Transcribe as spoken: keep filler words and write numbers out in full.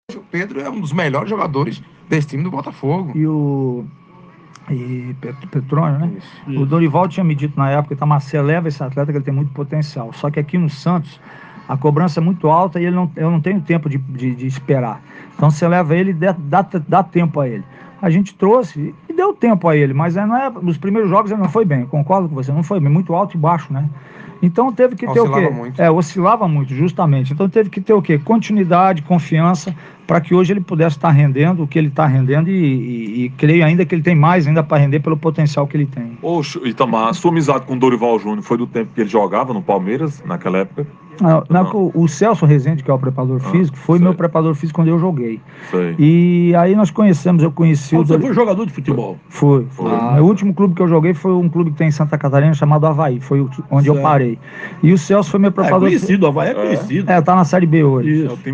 O Pedro é um dos melhores jogadores desse time do Botafogo. E o e Pet- Petrônio, né? Isso, O isso. Dorival tinha me dito na época, então, você leva esse atleta que ele tem muito potencial. Só que aqui no Santos, a cobrança é muito alta e ele não, eu não tenho tempo de, de, de esperar. Então você leva ele e dá, dá, dá tempo a ele. A gente trouxe e deu tempo a ele, mas não é, nos primeiros jogos ele não foi bem, concordo com você, não foi bem, muito alto e baixo, né? Então teve que ter Oscilava o quê? muito. É, oscilava muito, justamente. Então teve que ter o quê? Continuidade, confiança, para que hoje ele pudesse estar rendendo o que ele está rendendo e, e, e creio ainda que ele tem mais ainda para render pelo potencial que ele tem. Ô, Itamar, a sua amizade com o Dorival Júnior foi do tempo que ele jogava no Palmeiras, naquela época? Não, não, Não. o, o Celso Rezende, que é o preparador Ah, físico, foi sei. meu preparador físico quando eu joguei. Sei. E aí nós conhecemos, eu conheci Ah, o você Dori- foi jogador de futebol? Fui, fui. Ah, Meu último clube que eu joguei foi um clube que tem em Santa Catarina chamado Avaí, foi o- onde eu Certo. parei. E o Celso foi meu É preparador. conhecido, o Avaí é conhecido. É, tá na Série B hoje. Isso.